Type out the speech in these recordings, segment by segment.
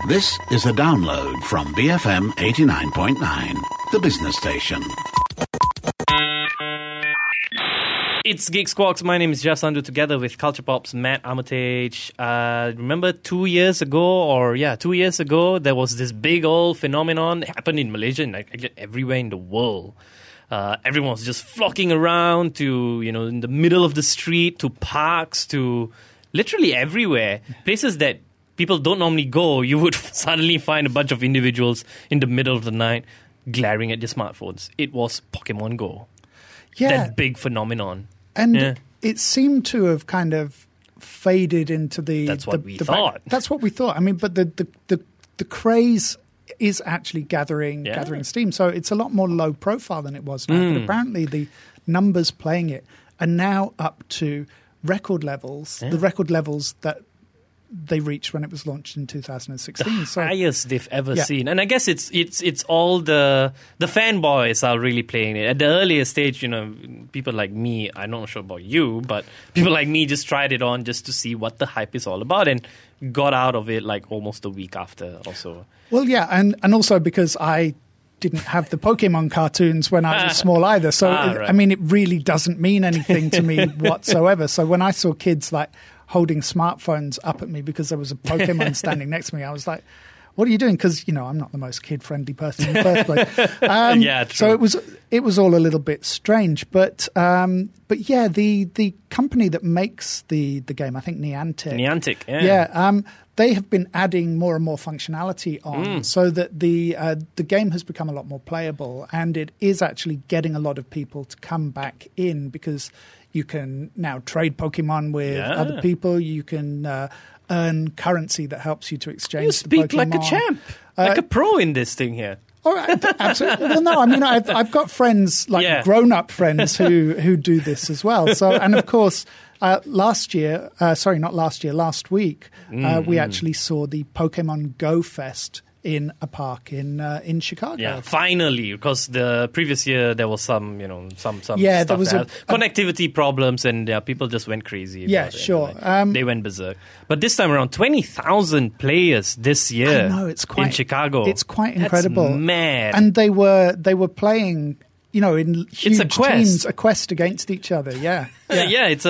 This is a download from BFM 89.9, the business station. It's Geek Squawks. My name is Jeff Sandhu, together with Culture Pop's Matt Armitage. Remember 2 years ago, there was this big old phenomenon that happened in Malaysia and everywhere in the world. Everyone was just flocking around to, in the middle of the street, to parks, to literally everywhere. Places that people don't normally go, you would suddenly find a bunch of individuals in the middle of the night glaring at their smartphones. It was Pokemon Go. Yeah. That big phenomenon. And it seemed to have kind of faded into the... That's what we thought. That's what we thought. I mean, but the craze is actually gathering steam. So it's a lot more low profile than it was now. But apparently the numbers playing it are now up to record levels, the record levels that they reached when it was launched in 2016. The highest they've ever seen. And I guess it's all the fanboys are really playing it. At the earlier stage, people like me, I'm not sure about you, but people like me just tried it on just to see what the hype is all about and got out of it like almost a week after or so. Well, yeah, and also because I didn't have the Pokemon cartoons when I was small either. So, right. I mean, it really doesn't mean anything to me whatsoever. So when I saw kids like holding smartphones up at me because there was a Pokemon standing next to me, I was like, what are you doing? Because, I'm not the most kid-friendly person in the first place. Yeah, true. So it was all a little bit strange. But yeah, the company that makes the game, I think Niantic. Yeah, they have been adding more and more functionality on so that the game has become a lot more playable, and it is actually getting a lot of people to come back in because you can now trade Pokemon with other people. You can earn currency that helps you to exchange. You speak the Pokemon. like a champ, like a pro in this thing here. All right, absolutely. Well, no, I mean, I've got friends, grown-up friends who do this as well. So, and of course, last week, we actually saw the Pokemon Go Fest in a park in Chicago. Yeah, finally, because the previous year there was some stuff there was connectivity problems, and people just went crazy. Yeah, about it. sure. They went berserk. But this time around, 20,000 players this year. I know, in Chicago. It's quite incredible. That's mad. And they were playing, in huge teams, a quest against each other. Yeah. Yeah, it's a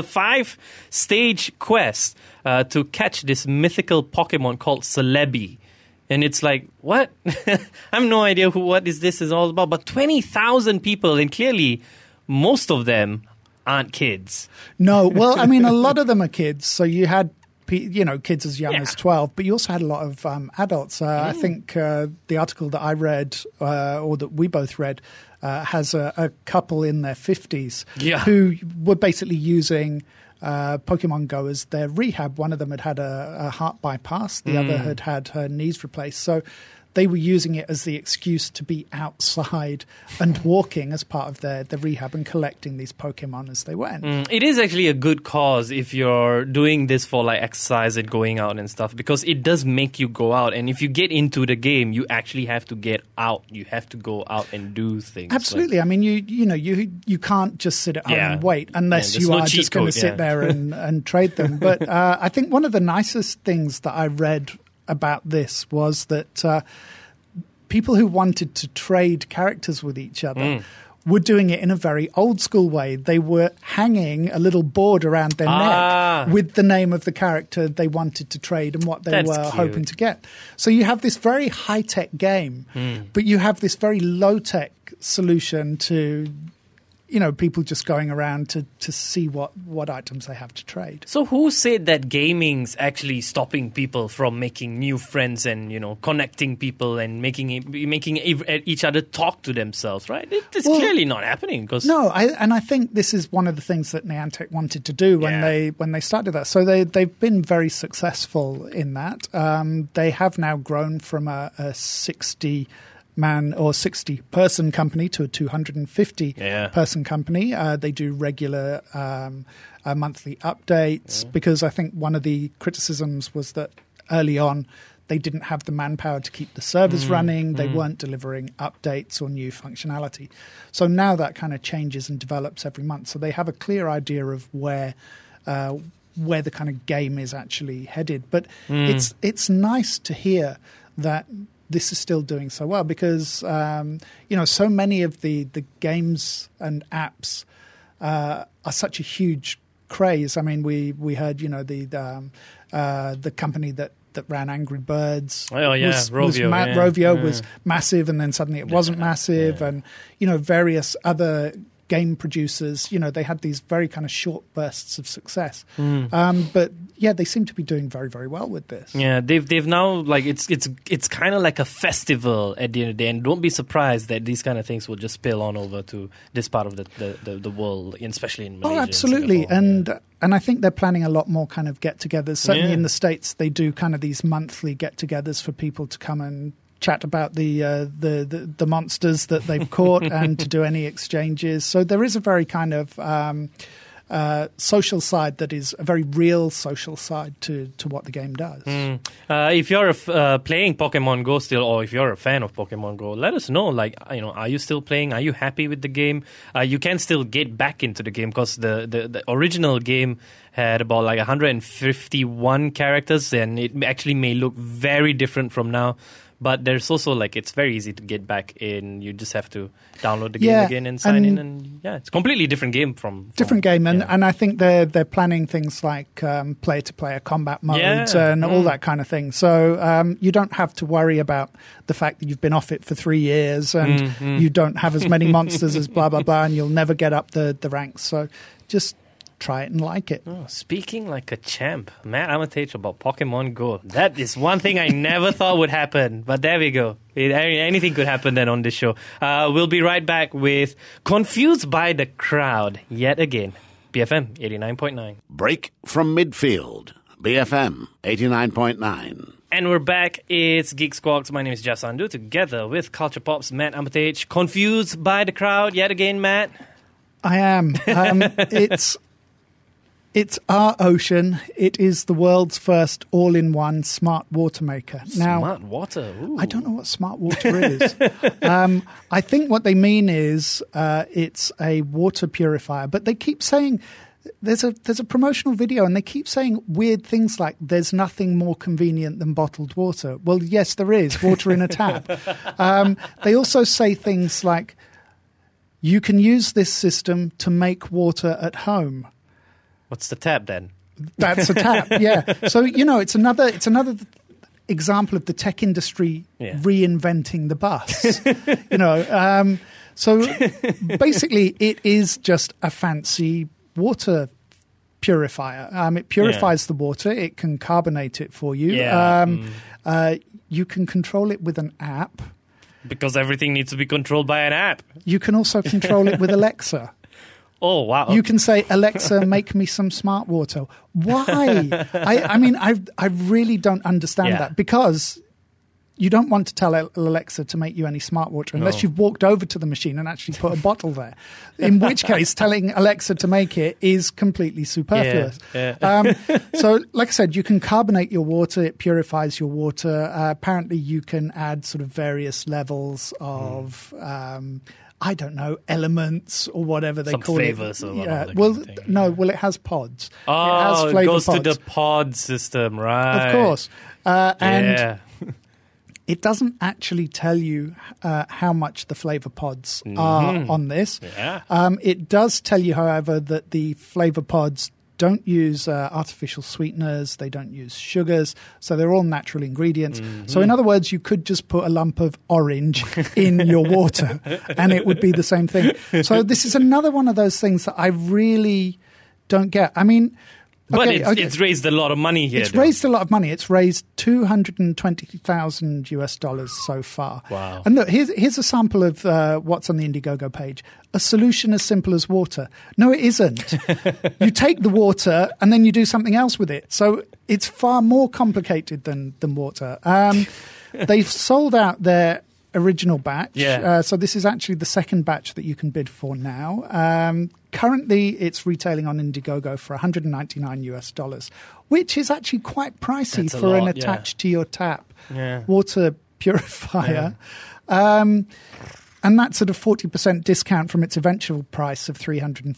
5-stage quest to catch this mythical Pokemon called Celebi. And it's like, what? I have no idea what this is all about. But 20,000 people, and clearly most of them aren't kids. No, well, I mean, a lot of them are kids. So you had, kids as young as 12, but you also had a lot of adults. I think the article that I read, or that we both read, has a couple in their 50s who were basically using Pokemon Go as their rehab. One of them had a heart bypass. The other had her knees replaced. So they were using it as the excuse to be outside and walking as part of their rehab and collecting these Pokemon as they went. It is actually a good cause if you're doing this for exercise and going out and stuff, because it does make you go out. And if you get into the game, you actually have to get out. You have to go out and do things. Absolutely. I mean, you can't just sit at home and wait unless you are just going to sit there and trade them. But I think one of the nicest things that I read about this was that people who wanted to trade characters with each other were doing it in a very old school way. They were hanging a little board around their neck with the name of the character they wanted to trade and what they were hoping to get. So you have this very high-tech game, but you have this very low-tech solution to people just going around to see what items they have to trade. So who said that gaming's actually stopping people from making new friends and, connecting people and making each other talk to themselves, right? It's clearly not happening. No, I think this is one of the things that Niantic wanted to do when they started that. So they've been very successful in that. They have now grown from a 60 man or 60-person company to a 250-person company. They do regular monthly updates because I think one of the criticisms was that early on they didn't have the manpower to keep the servers running. They weren't delivering updates or new functionality. So now that kind of changes and develops every month. So they have a clear idea of where the kind of game is actually headed. But it's nice to hear that this is still doing so well, because so many of the games and apps are such a huge craze. I mean, we heard the company that ran Angry Birds. Oh yeah, Rovio was massive, and then suddenly it wasn't massive, and various other game producers, they had these very kind of short bursts of success. But yeah, they seem to be doing very, very well with this. Yeah, they've now, like, it's kind of like a festival at the end of the day, and don't be surprised that these kind of things will just spill on over to this part of the world, especially in Malaysia. Oh, absolutely, and I think they're planning a lot more kind of get-togethers. Certainly in the States, they do kind of these monthly get-togethers for people to come and chat about the monsters that they've caught and to do any exchanges. So there is a very kind of social side that is a very real social side to what the game does. If you're playing Pokemon Go still, or if you're a fan of Pokemon Go, let us know. Like, are you still playing? Are you happy with the game? You can still get back into the game, because the original game had about like 151 characters, and it actually may look very different from now. But there's also, like, it's very easy to get back in. You just have to download the game again and sign in. And it's a completely different game from different game. And I think they're planning things like player-to-player combat modes and all that kind of thing. So you don't have to worry about the fact that you've been off it for 3 years and you don't have as many monsters as blah, blah, blah, and you'll never get up the ranks. So just try it and like it. Oh, speaking like a champ, Matt Armitage about Pokemon Go. That is one thing I never thought would happen, but there we go. Anything could happen then on this show. We'll be right back with Confused by the Crowd yet again. BFM 89.9. Break from midfield. BFM 89.9. And we're back. It's Geek Squawks. My name is Jeff Sandhu, together with Culture Pop's Matt Armitage. Confused by the crowd yet again, Matt? I am. It's our ocean. It is the world's first all-in-one smart water maker. Now, smart water? Ooh. I don't know what smart water is. I think what they mean is it's a water purifier. But they keep saying, there's a promotional video, and they keep saying weird things like, there's nothing more convenient than bottled water. Well, yes, there is. Water in a tap. They also say things like, you can use this system to make water at home. What's the tap then? That's a tap, yeah. So, it's another example of the tech industry reinventing the bus. So basically it is just a fancy water purifier. It purifies the water. It can carbonate it for you. You can control it with an app. Because everything needs to be controlled by an app. You can also control it with Alexa. Oh, wow. You can say, Alexa, make me some smart water. Why? I really don't understand that, because you don't want to tell Alexa to make you any smart water unless you've walked over to the machine and actually put a bottle there. In which case, telling Alexa to make it is completely superfluous. So, like I said, you can carbonate your water. It purifies your water. Apparently, you can add sort of various levels of I don't know, elements or whatever they call it. Some flavors or whatever. It has pods. Oh, it goes to the pod system, right. Of course. And it doesn't actually tell you how much the flavor pods are on this. Yeah. It does tell you, however, that the flavor pods don't use artificial sweeteners, they don't use sugars, so they're all natural ingredients. So in other words, you could just put a lump of orange in your water and it would be the same thing. So this is another one of those things that I really don't get. I mean, but it's raised a lot of money here. It's raised a lot of money. It's raised $220,000 so far. Wow. And look, here's a sample of what's on the Indiegogo page. A solution as simple as water. No, it isn't. You take the water and then you do something else with it. So it's far more complicated than water. They've sold out their original batch. Yeah. So this is actually the second batch that you can bid for now. Currently, it's retailing on Indiegogo for $199, which is actually quite pricey for an attached to your tap water purifier. And And that's at a 40% discount from its eventual price of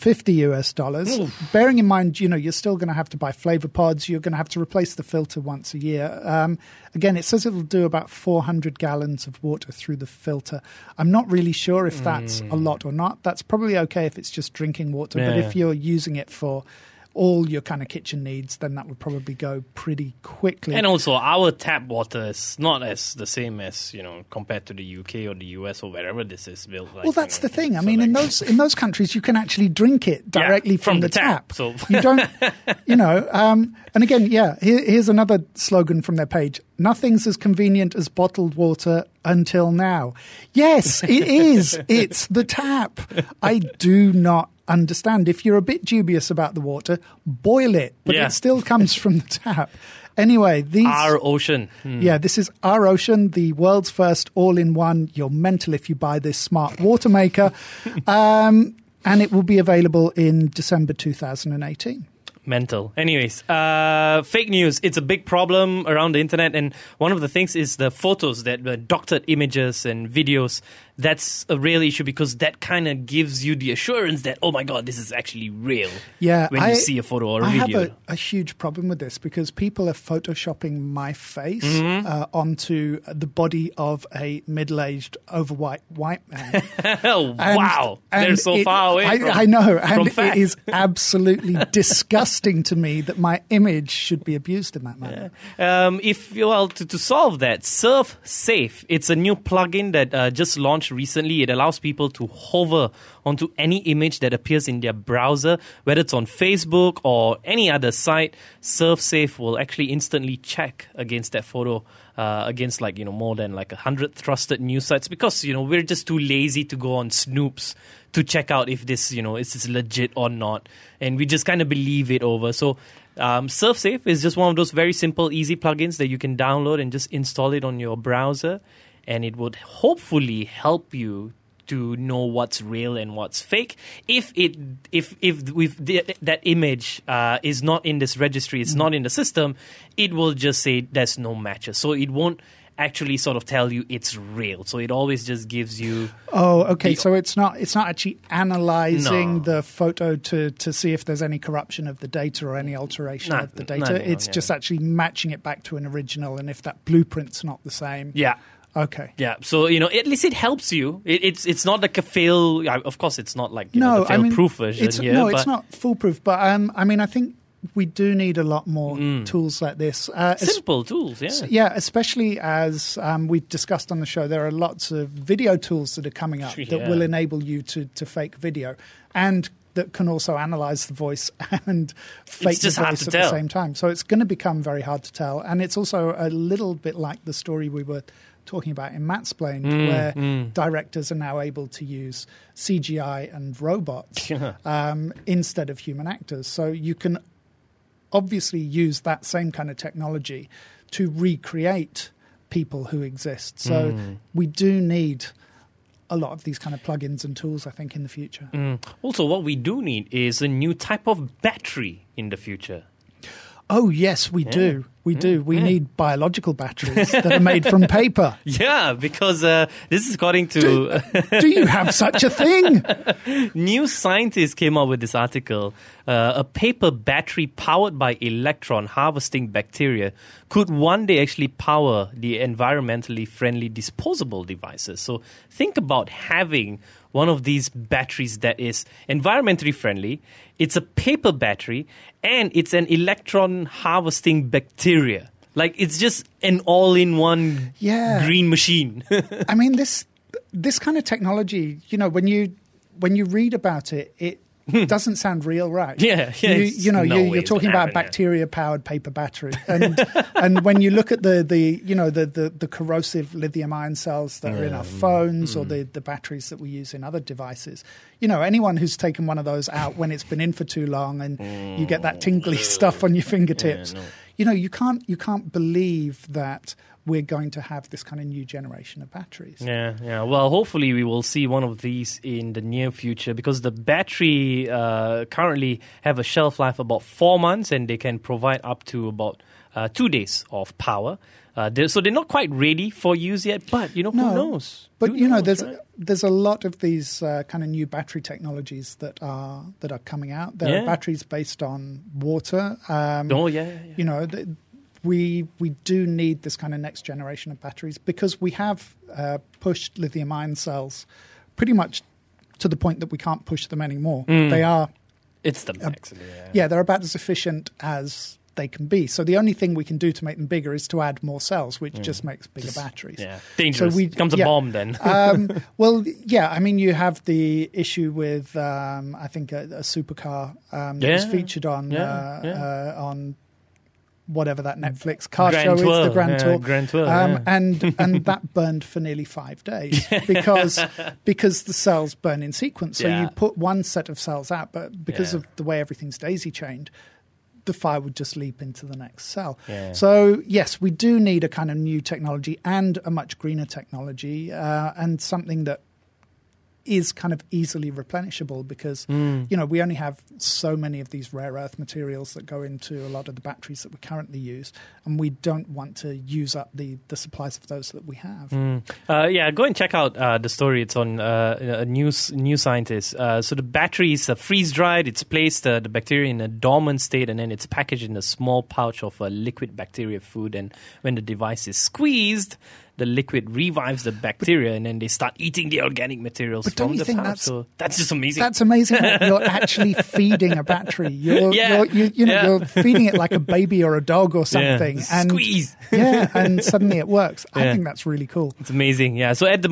$350. Ooh. Bearing in mind, you're still going to have to buy flavor pods. You're going to have to replace the filter once a year. Again, it says it'll do about 400 gallons of water through the filter. I'm not really sure if that's a lot or not. That's probably okay if it's just drinking water. Yeah. But if you're using it for all your kind of kitchen needs, then that would probably go pretty quickly. And also, our tap water is not as the same as, compared to the UK or the US or wherever this is built. Like, well, that's the thing. I mean, in those countries, you can actually drink it directly from the tap. So you don't, and again, here's another slogan from their page. Nothing's as convenient as bottled water until now. Yes, it is. It's the tap. I do not understand. If you're a bit dubious about the water, boil it, but it still comes from the tap. Anyway, Our Ocean. Yeah, this is Our Ocean, the world's first all-in-one. You're mental if you buy this smart water maker. And it will be available in December 2018. Mental. Anyways, fake news. It's a big problem around the internet. And one of the things is the photos, that doctored images and videos. That's a real issue because that kind of gives you the assurance that, oh my God, this is actually real. Yeah, when you see a photo or a video. I have a huge problem with this because people are photoshopping my face onto the body of a middle-aged, overweight white man. Wow. They're so far away I know. And fact. It is absolutely disgusting to me that my image should be abused in that manner. To solve that, Surf Safe, it's a new plugin that just launched recently. It allows people to hover onto any image that appears in their browser, whether it's on Facebook or any other site. SurfSafe will actually instantly check against that photo, against more than 100 trusted news sites, because we're just too lazy to go on Snoops to check out if this is this legit or not, and we just kind of believe it over. So SurfSafe is just one of those very simple, easy plugins that you can download and just install it on your browser. And it would hopefully help you to know what's real and what's fake. If that image is not in this registry, it's not in the system, it will just say there's no matches. So it won't actually sort of tell you it's real. So it always just gives you. Oh, okay. So it's not actually analyzing the photo to see if there's any corruption of the data or any alteration of the data. It's just actually matching it back to an original, and if that blueprint's not the same. Yeah. Okay. Yeah. So, at least it helps you. It's not like a fail. Of course, it's not like the fail-proof version. It's not foolproof. But I think we do need a lot more tools like this. Simple tools, yeah. Yeah, especially as we've discussed on the show, there are lots of video tools that are coming up that will enable you to fake video and that can also analyze the voice and fake the voice at the same time. So it's going to become very hard to tell. And it's also a little bit like the story we were talking about in Matsplained, where directors are now able to use CGI and robots instead of human actors. So you can obviously use that same kind of technology to recreate people who exist. So we do need a lot of these kind of plugins and tools, I think, in the future. Also, what we do need is a new type of battery in the future. Oh, yes, we do. We do. We need biological batteries that are made from paper. Yeah, because this is according to... Do you have such a thing? New Scientist came out with this article. A paper battery powered by electron harvesting bacteria could one day actually power the environmentally friendly disposable devices. So think about having one of these batteries that is environmentally friendly. It's a paper battery, and it's an electron harvesting bacteria. Like, it's just an all-in-one green machine. I mean, this kind of technology, when you read about it, it doesn't sound real, right? Yeah. You're talking about bacteria-powered paper battery, and when you look at the corrosive lithium-ion cells that are in our phones or the batteries that we use in other devices, anyone who's taken one of those out when it's been in for too long and you get that tingly stuff on your fingertips, you can't believe that we're going to have this kind of new generation of batteries. Yeah. Well, hopefully we will see one of these in the near future, because the battery currently have a shelf life about 4 months, and they can provide up to about 2 days of power. So they're not quite ready for use yet, but who knows? But there's a lot of these kind of new battery technologies that are coming out. There are batteries based on water. We do need this kind of next generation of batteries because we have pushed lithium-ion cells pretty much to the point that we can't push them anymore. They are. It's the max. They're about as efficient as they can be. So the only thing we can do to make them bigger is to add more cells, which just makes bigger batteries. Yeah, dangerous. So becomes a bomb then. I mean, you have the issue with I think a supercar that was featured on whatever that Netflix car show is, the Grand Tour. Grand Tour, and that burned for nearly 5 days because the cells burn in sequence. So you put one set of cells out, but because of the way everything's daisy-chained, the fire would just leap into the next cell. Yeah. So, yes, we do need a kind of new technology and a much greener technology and something that is kind of easily replenishable because, we only have so many of these rare earth materials that go into a lot of the batteries that we currently use, and we don't want to use up the supplies of those that we have. Go and check out the story. It's on New Scientist. So the battery is freeze-dried. It's placed the bacteria in a dormant state, and then it's packaged in a small pouch of liquid bacteria food. And when the device is squeezed, the liquid revives the bacteria, and then they start eating the organic materials from the pouch. So that's just amazing. That's amazing that you're actually feeding a battery. You're feeding it like a baby or a dog or something. And squeeze. And suddenly it works. I think that's really cool. It's amazing. Yeah. So at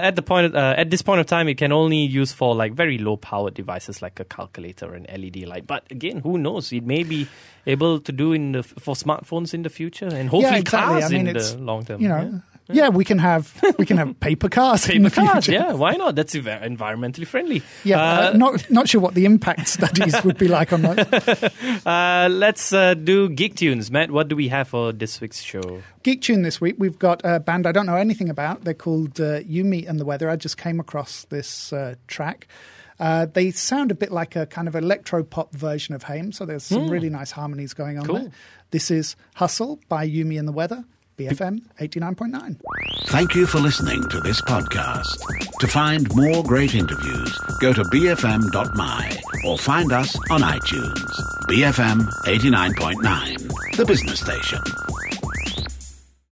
this point of time, it can only use for like very low powered devices like a calculator or an LED light. But again, who knows? It may be able to do for smartphones in the future, and hopefully cars in the long term. We can have paper cars in the future. Yeah, why not? That's environmentally friendly. Yeah, not sure what the impact studies would be like on that. Let's do Geek Tunes. Matt, what do we have for this week's show? Geek Tune this week, we've got a band I don't know anything about. They're called Yumi and the Weather. I just came across this track. They sound a bit like a kind of electro-pop version of Haim, so there's some really nice harmonies going on there. This is Hustle by Yumi and the Weather. BFM 89.9. Thank you for listening to this podcast. To find more great interviews, go to bfm.my or find us on iTunes. BFM 89.9, the business station.